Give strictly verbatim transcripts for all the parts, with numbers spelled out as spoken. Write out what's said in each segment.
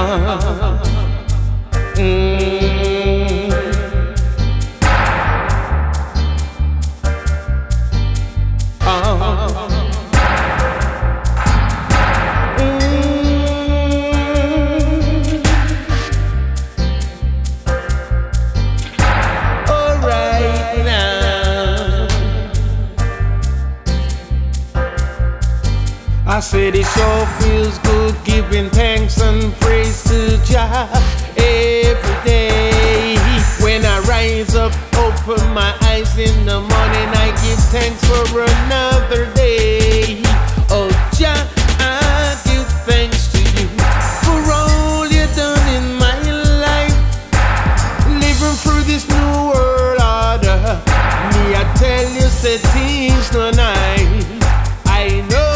Uh, mm. uh, I said it sure feels good giving thanks and praise to Jah every day. When I rise up, open my eyes in the morning, I give thanks for another day. Oh Jah, I give thanks to you for all you've done in my life. Living through this new world order, me I tell you, say things no nice. I know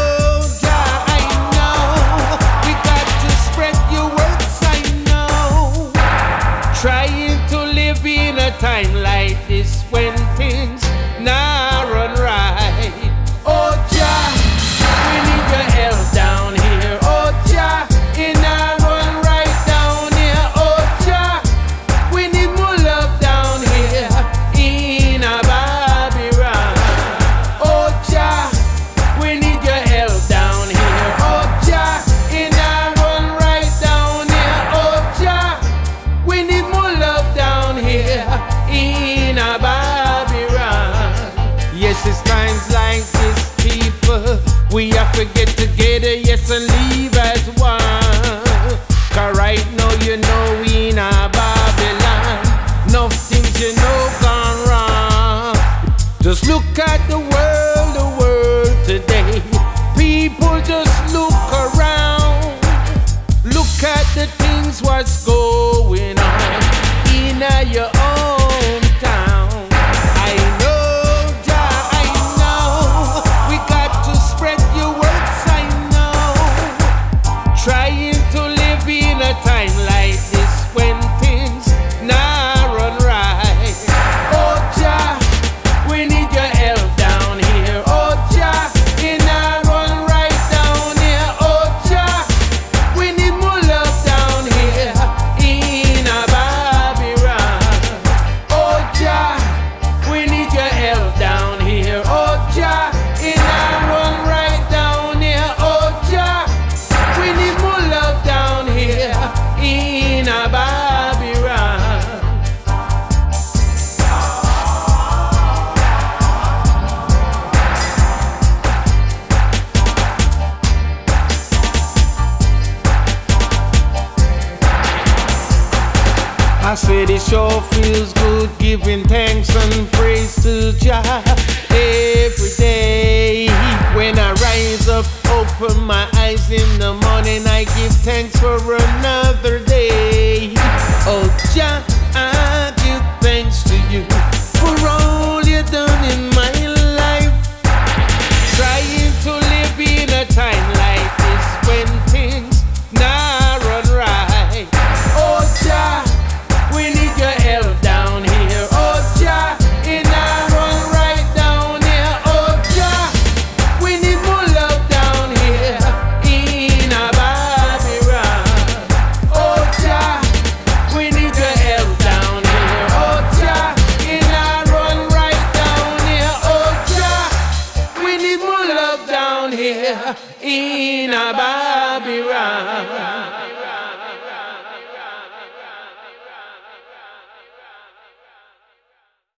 time like this when things now run right. Oh Jah, we need your help down here. Oh Jah, it now run right down here. Oh Jah, we need more love down here in a Babylon. Oh Jah, we need your help down here. Oh Jah, it now run right down here. Oh Jah, we need more love down here in a Babylon. Yes, it's times like this, people, we have to get together, yes, and live as one. Cause right now, you know, we in a Babylon. No things, you know, gone wrong. Just look at the world, the world today. People just look around. Look at the things, what's going on in your own town. I know, Jah, I know, we got to spread your words, I know. Trying to live in a time like this when things now run right. Oh Jah, we need your help down here. Oh Jah, it now run right down here. Oh Jah, we need more love down here in a Babylon. Oh Jah, we need your help down here. Oh Jah, it now run right down here. Oh Jah, we need more love down here in a Babylon. I said it sure feels good giving thanks and praise to Jah every day. When I rise up, open my eyes in the morning, I give thanks for another day. Oh Jah, I give thanks to you for all you've done in my life. Trying to live in a time like this when things now run right. Oh Jah, we need your help down here. Oh Jah, it now run right down here. Oh Jah, we need more love down here in a Babylon. Oh Jah, we need your help down here. Oh Jah, it now run right down here. Oh Jah, we need more love down here in a Babylon.